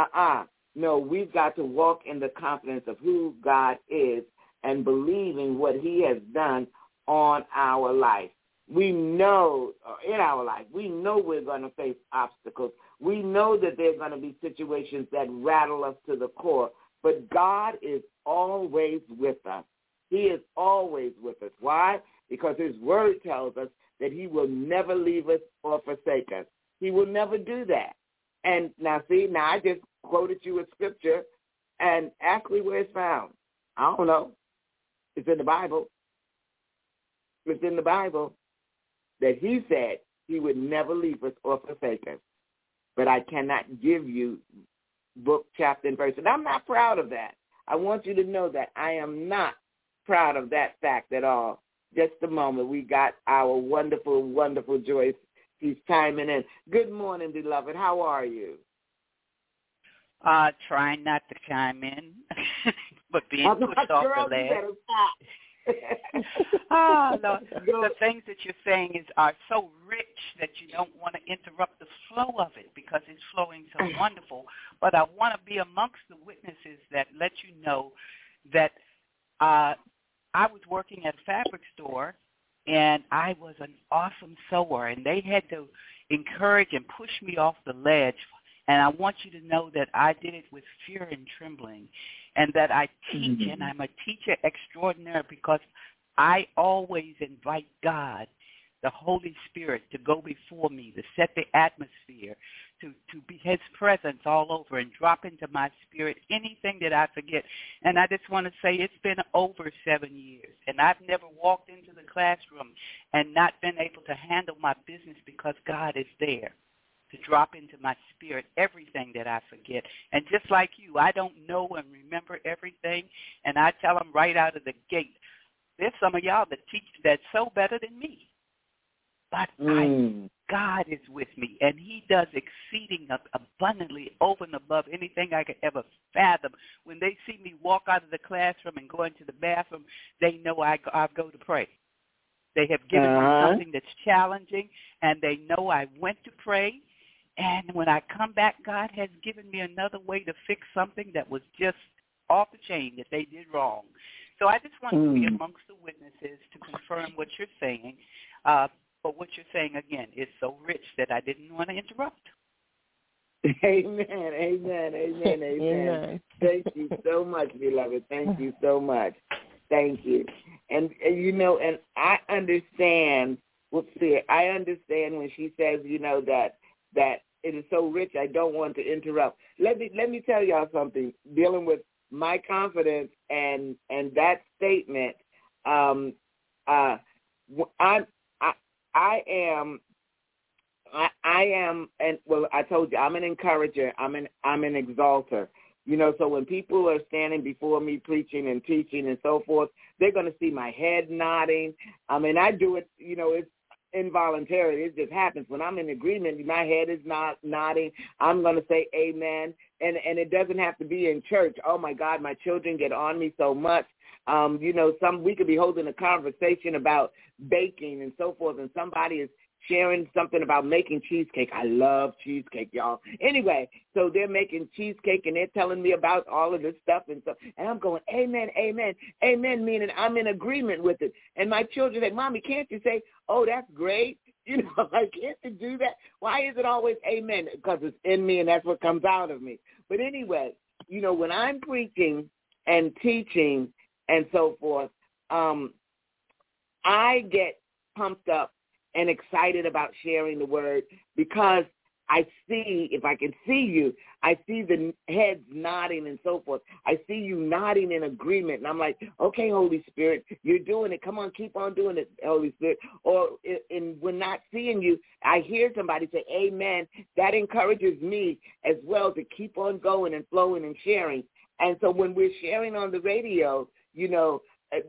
No, we've got to walk in the confidence of who God is and believing what he has done on our life. We know in our life, we know we're going to face obstacles. We know that there are going to be situations that rattle us to the core, but God is always with us. He is always with us. Why? Because his word tells us that he will never leave us or forsake us. He will never do that. And now I just quoted you a scripture, and ask me where it's found. I don't know. It's in the Bible. It's in the Bible that he said he would never leave us or forsake us. But I cannot give you book, chapter, and verse. And I'm not proud of that. I want you to know that I am not proud of that fact at all. Just a moment. We got our wonderful, wonderful Joyce. She's chiming in. Good morning, beloved. How are you? Trying not to chime in, but being pushed off the ledge. No, the things that you're saying are so rich that you don't want to interrupt the flow of it because it's flowing so wonderful. But I want to be amongst the witnesses that let you know that I was working at a fabric store, and I was an awesome sewer, and they had to encourage and push me off the ledge. And I want you to know that I did it with fear and trembling, and that I teach, and I'm a teacher extraordinaire because I always invite God, the Holy Spirit, to go before me, to set the atmosphere, to be his presence all over and drop into my spirit anything that I forget. And I just want to say it's been over 7 years, and I've never walked into the classroom and not been able to handle my business because God is there to drop into my spirit everything that I forget. And just like you, I don't know and remember everything, and I tell them right out of the gate, there's some of y'all that teach that so better than me. But God is with me, and he does exceeding abundantly over and above anything I could ever fathom. When they see me walk out of the classroom and go into the bathroom, they know I go to pray. They have given me something that's challenging, and they know I went to pray. And when I come back, God has given me another way to fix something that was just off the chain that they did wrong. So I just want to be amongst the witnesses to confirm what you're saying. But what you're saying, again, is so rich that I didn't want to interrupt. Amen, amen, amen, amen. Thank you so much, beloved. Thank you so much. Thank you. And you know, and I understand. I understand when she says, you know, that it is so rich. I don't want to interrupt. Let me tell y'all something. Dealing with my confidence and that statement. I am, and well, I told you, I'm an encourager. I'm an exalter. You know, so when people are standing before me preaching and teaching and so forth, they're going to see my head nodding. I mean, I do it, you know, it's involuntarily. It just happens. When I'm in agreement, my head is not nodding. I'm going to say amen. And it doesn't have to be in church. Oh, my God, my children get on me so much. You know, we could be holding a conversation about baking and so forth, and somebody is sharing something about making cheesecake. I love cheesecake, y'all. Anyway, so they're making cheesecake, and they're telling me about all of this stuff, and I'm going, amen, amen, amen, meaning I'm in agreement with it. And my children say, Mommy, can't you say, oh, that's great? You know, like, can't you do that? Why is it always amen? Because it's in me, and that's what comes out of me. But anyway, you know, when I'm preaching and teaching and so forth, I get pumped up and excited about sharing the word because I see, if I can see you, I see the heads nodding and so forth. I see you nodding in agreement. And I'm like, okay, Holy Spirit, you're doing it. Come on, keep on doing it, Holy Spirit. Or when not seeing you, I hear somebody say, amen. That encourages me as well to keep on going and flowing and sharing. And so when we're sharing on the radio, you know,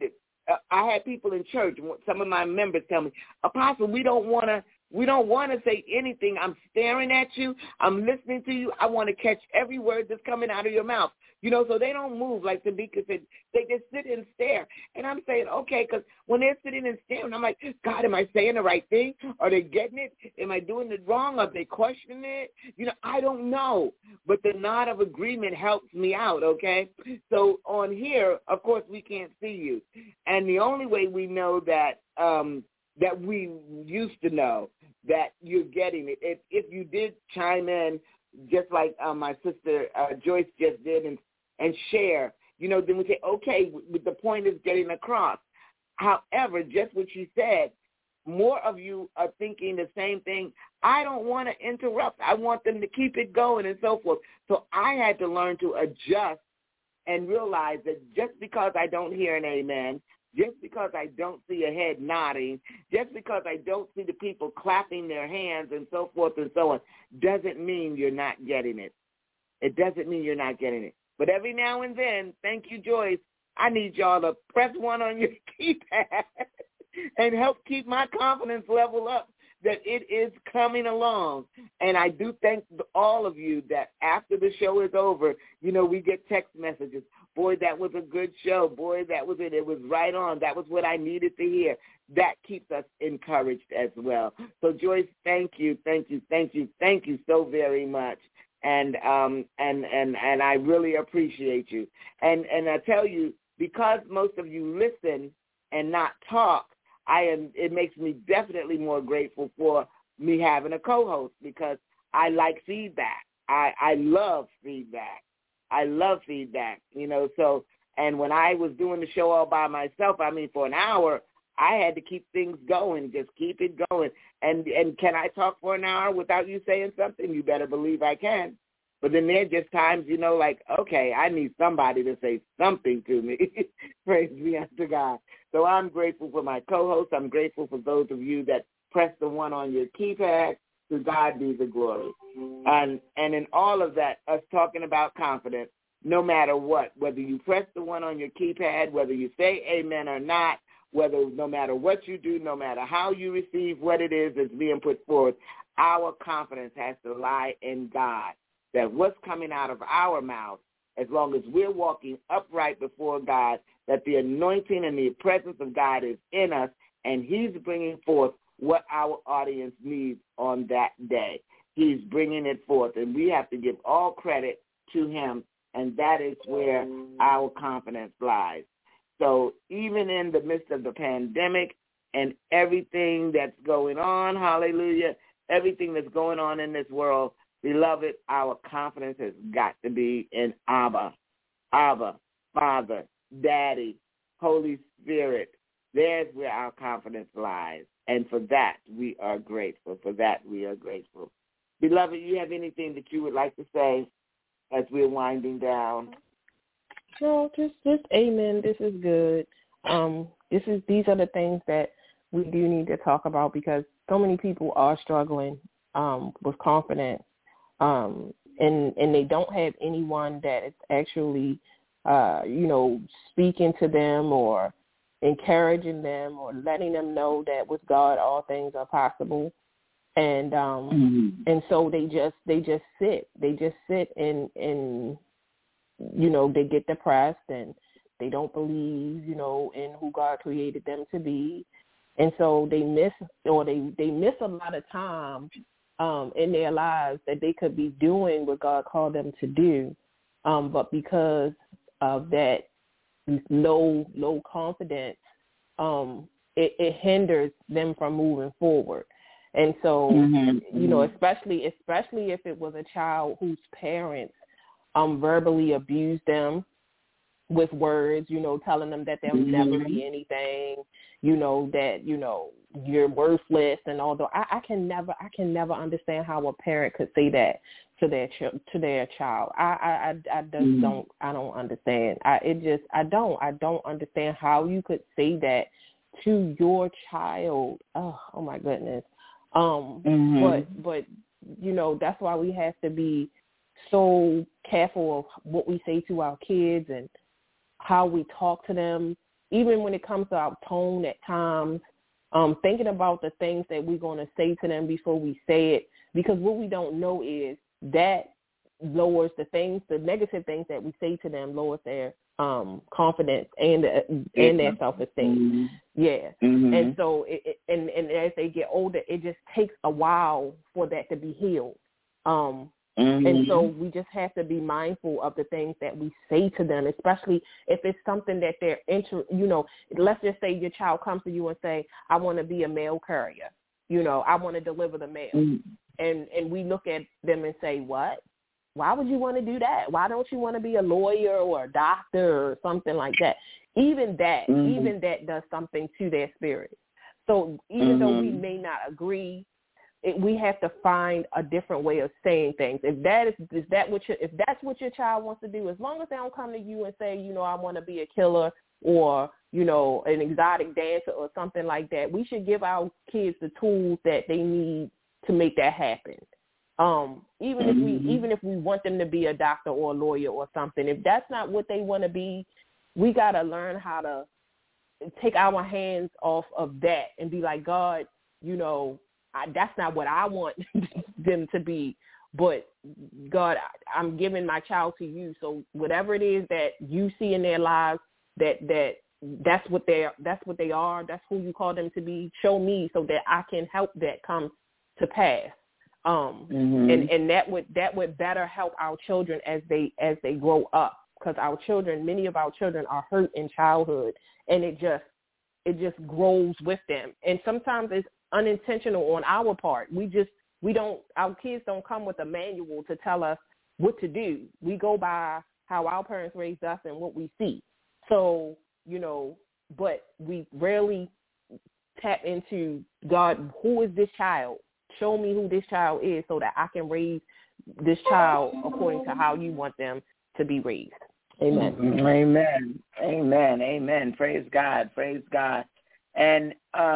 I had people in church, some of my members tell me, Apostle, we don't want to say anything. I'm staring at you. I'm listening to you. I want to catch every word that's coming out of your mouth. You know, so they don't move like Tamika said. They just sit and stare. And I'm saying, okay, because when they're sitting and staring, I'm like, God, am I saying the right thing? Are they getting it? Am I doing it wrong? Are they questioning it? You know, I don't know. But the nod of agreement helps me out, okay? So on here, of course, we can't see you. And the only way we know that that we used to know that you're getting it, if you did chime in, just like my sister Joyce just did, and share, you know, then we say, okay, the point is getting across. However, just what you said, more of you are thinking the same thing. I don't want to interrupt. I want them to keep it going and so forth. So I had to learn to adjust and realize that just because I don't hear an amen, just because I don't see a head nodding, just because I don't see the people clapping their hands and so forth and so on, doesn't mean you're not getting it. It doesn't mean you're not getting it. But every now and then, thank you, Joyce, I need y'all to press one on your keypad and help keep my confidence level up that it is coming along. And I do thank all of you that after the show is over, you know, we get text messages. Boy, that was a good show. Boy, that was it. It was right on. That was what I needed to hear. That keeps us encouraged as well. So, Joyce, thank you so very much. And I really appreciate you. And I tell you, because most of you listen and not talk, it makes me definitely more grateful for me having a co-host, because I like feedback. I love feedback. I love feedback, you know. So, and when I was doing the show all by myself, I mean, for an hour, I had to keep things going, just keep it going. And can I talk for an hour without you saying something? You better believe I can. But then there are just times, you know, like, okay, I need somebody to say something to me. Praise be unto God. So I'm grateful for my co-host. I'm grateful for those of you that press the one on your keypad. To God be the glory. And in all of that, us talking about confidence, no matter what, whether you press the one on your keypad, whether you say amen or not, no matter what you do, no matter how you receive what it is that's being put forth, our confidence has to lie in God. That what's coming out of our mouth, as long as we're walking upright before God, that the anointing and the presence of God is in us, and he's bringing forth what our audience needs on that day. He's bringing it forth, and we have to give all credit to him, and that is where our confidence lies. So even in the midst of the pandemic and everything that's going on, hallelujah, everything that's going on in this world, beloved, our confidence has got to be in Abba, Father, Daddy, Holy Spirit, there's where our confidence lies. And for that, we are grateful. Beloved, you have anything that you would like to say as we're winding down? No, just amen. This is good. These are the things that we do need to talk about, because so many people are struggling with confidence, and they don't have anyone that is actually, speaking to them or encouraging them or letting them know that with God all things are possible. And and so they just sit and they get depressed and they don't believe, in who God created them to be. And so they miss a lot of time in their lives that they could be doing what God called them to do. But because of that low confidence, it hinders them from moving forward. And so, especially if it was a child whose parents verbally abused them with words, telling them that they'll never be anything, that, you're worthless. And although I can never understand how a parent could say that to their child. I don't understand. I don't understand how you could say that to your child. Oh my goodness. But that's why we have to be so careful of what we say to our kids and how we talk to them, even when it comes to our tone at times, thinking about the things that we're going to say to them before we say it, because what we don't know is that lowers the negative things that we say to them, lowers their confidence and their self-esteem. Yeah. And so and as they get older, it just takes a while for that to be healed. And so we just have to be mindful of the things that we say to them, especially if it's something that they're let's just say your child comes to you and say, I want to be a mail courier. I want to deliver the mail. And we look at them and say, what? Why would you want to do that? Why don't you want to be a lawyer or a doctor or something like that? Even that does something to their spirit. So even though we may not agree, we have to find a different way of saying things. If that's what your child wants to do, as long as they don't come to you and say, I want to be a killer or, an exotic dancer or something like that, we should give our kids the tools that they need to make that happen. Even if we want them to be a doctor or a lawyer or something, if that's not what they want to be, we got to learn how to take our hands off of that and be like, God, that's not what I want them to be, but God, I'm giving my child to you. So whatever it is that you see in their lives, that's what they are. That's who you call them to be. Show me so that I can help that come to pass. And that would better help our children as they grow up, because many of our children are hurt in childhood, and it just grows with them. And sometimes it's unintentional on our part. Our kids don't come with a manual to tell us what to do. We go by how our parents raised us and what we see. So, but we rarely tap into, God, who is this child? Show me who this child is so that I can raise this child according to how you want them to be raised. Amen. Amen. Praise God. And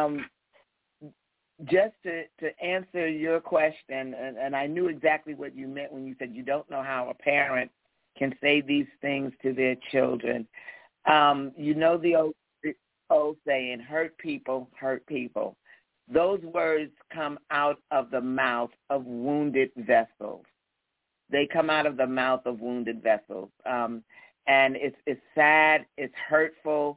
just to answer your question, and I knew exactly what you meant when you said you don't know how a parent can say these things to their children. The old saying, hurt people. Those words come out of the mouth of wounded vessels. They come out of the mouth of wounded vessels. And it's sad, it's hurtful,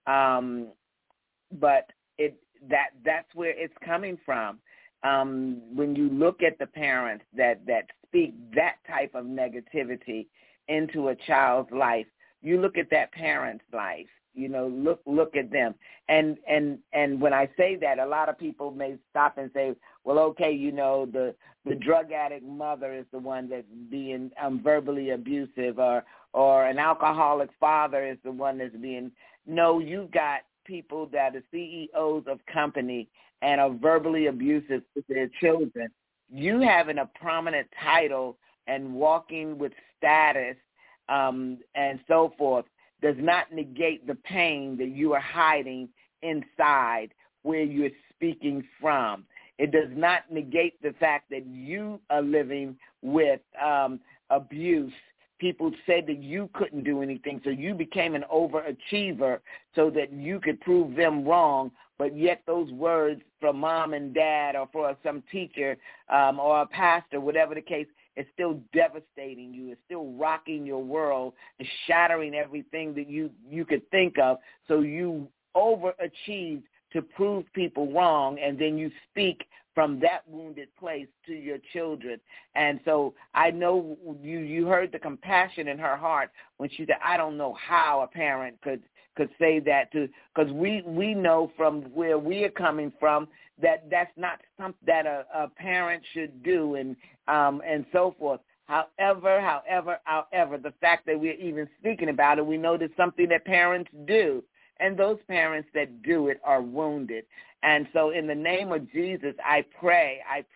but that's where it's coming from. When you look at the parents that speak that type of negativity into a child's life, you look at that parent's life. Look at them. And when I say that, a lot of people may stop and say, well, okay, the drug addict mother is the one that's being verbally abusive, or an alcoholic father is the one that's being No, you've got people that are CEOs of company and are verbally abusive to their children. You having a prominent title and walking with status and so forth does not negate the pain that you are hiding inside where you're speaking from. It does not negate the fact that you are living with abuse. People said that you couldn't do anything, so you became an overachiever so that you could prove them wrong, but yet those words from mom and dad or for some teacher or a pastor, whatever the case, is still devastating you. It's still rocking your world and shattering everything that you could think of, so you overachieved to prove people wrong, and then you speak from that wounded place to your children. And so I know you heard the compassion in her heart when she said, I don't know how a parent could say that, because we know from where we are coming from that that's not something that a parent should do, and so forth. However, the fact that we're even speaking about it, we know that's something that parents do. And those parents that do it are wounded. And so in the name of Jesus, I pray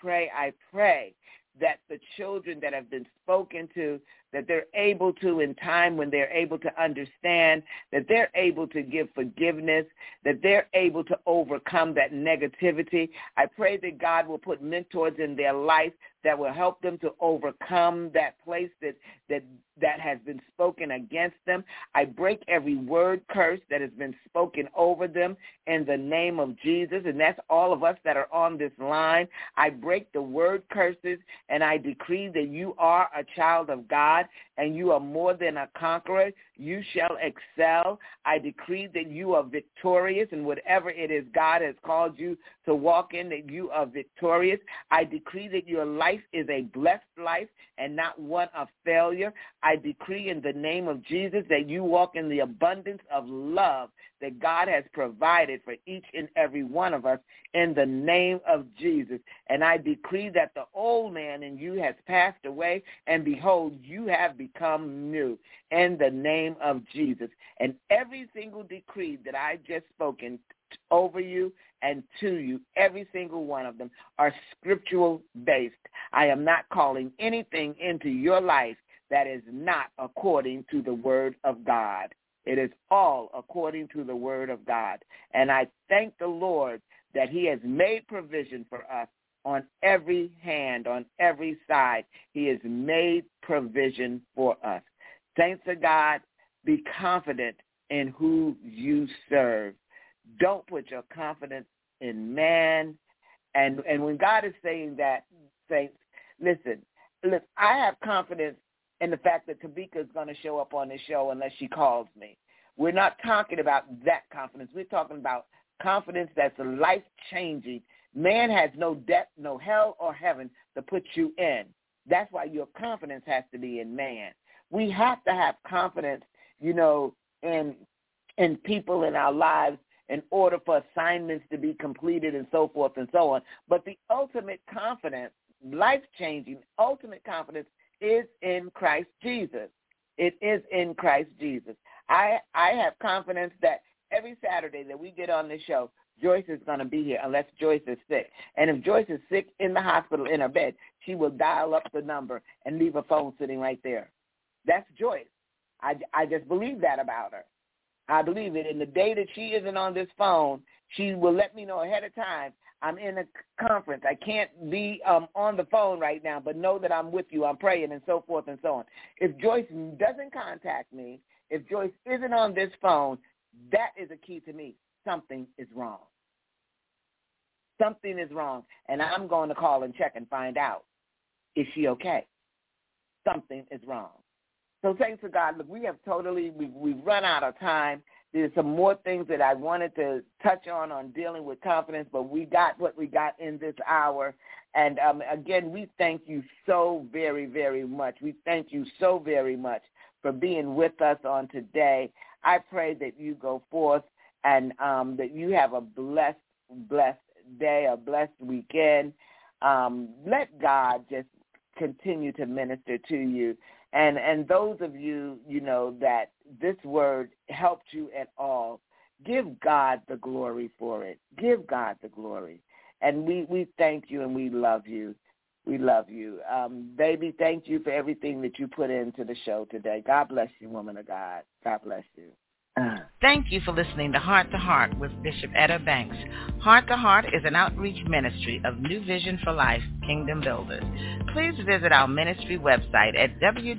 that the children that have been spoken to, that they're able to, in time when they're able to understand, that they're able to give forgiveness, that they're able to overcome that negativity. I pray that God will put mentors in their life that will help them to overcome that place that has been spoken against them. I break every word curse that has been spoken over them in the name of Jesus, and that's all of us that are on this line. I break the word curses, and I decree that you are a child of God, and you are more than a conqueror. You shall excel. I decree that you are victorious in whatever it is God has called you to walk in, that you are victorious. I decree that your life is a blessed life and not one of failure. I decree in the name of Jesus that you walk in the abundance of love that God has provided for each and every one of us in the name of Jesus. And I decree that the old man in you has passed away, and behold, you have become new in the name of Jesus. And every single decree that I just spoken over you and to you, every single one of them are scriptural based. I am not calling anything into your life that is not according to the word of God. It is all according to the word of God. And I thank the Lord that he has made provision for us on every hand, on every side. He has made provision for us. Saints of God, be confident in who you serve. Don't put your confidence in man. And when God is saying that, saints, listen, I have confidence in the fact that Tabika is going to show up on this show unless she calls me. We're not talking about that confidence. We're talking about confidence that's life-changing. Man has no death, no hell or heaven to put you in. That's why your confidence has to be in man. We have to have confidence, in people in our lives in order for assignments to be completed and so forth and so on. But the ultimate confidence, life-changing, ultimate confidence is in Christ Jesus. It is in Christ Jesus. I have confidence that every Saturday that we get on this show, Joyce is going to be here unless Joyce is sick. And if Joyce is sick in the hospital in her bed, she will dial up the number and leave her phone sitting right there. That's Joyce. I just believe that about her. I believe it. And the day that she isn't on this phone, she will let me know ahead of time, I'm in a conference. I can't be on the phone right now, but know that I'm with you. I'm praying and so forth and so on. If Joyce doesn't contact me, if Joyce isn't on this phone, that is a key to me. Something is wrong. Something is wrong, and I'm going to call and check and find out, is she okay? Something is wrong. So thanks to God, look, we've run out of time. There's some more things that I wanted to touch on dealing with confidence, but we got what we got in this hour. And again, we thank you so very, very much. We thank you so very much for being with us on today. I pray that you go forth and that you have a blessed day, a blessed weekend. Let God just continue to minister to you. And those of you, that this word helped you at all, give God the glory for it. Give God the glory. And we thank you and we love you. We love you. Baby, thank you for everything that you put into the show today. God bless you, woman of God. God bless you. Thank you for listening to Heart to Heart with Bishop Etta Banks. Heart to Heart is an outreach ministry of New Vision for Life Kingdom Builders. Please visit our ministry website at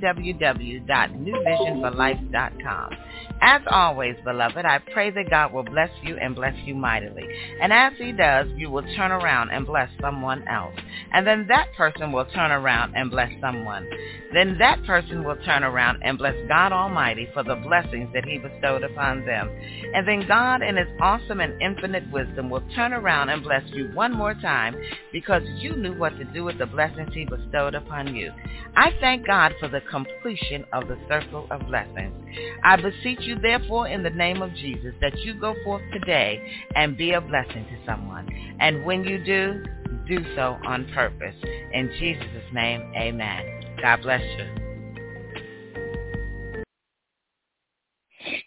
www.newvisionforlife.com. As always, beloved, I pray that God will bless you and bless you mightily. And as He does, you will turn around and bless someone else. And then that person will turn around and bless someone. Then that person will turn around and bless God Almighty for the blessings that He bestowed upon them. And then God, in His awesome and infinite wisdom, will turn around and bless you one more time because you knew what to do with the blessings He bestowed upon you. I thank God for the completion of the circle of blessings. I beseech you, therefore, in the name of Jesus, that you go forth today and be a blessing to someone. And when you do so on purpose. In Jesus' name, amen. God bless you.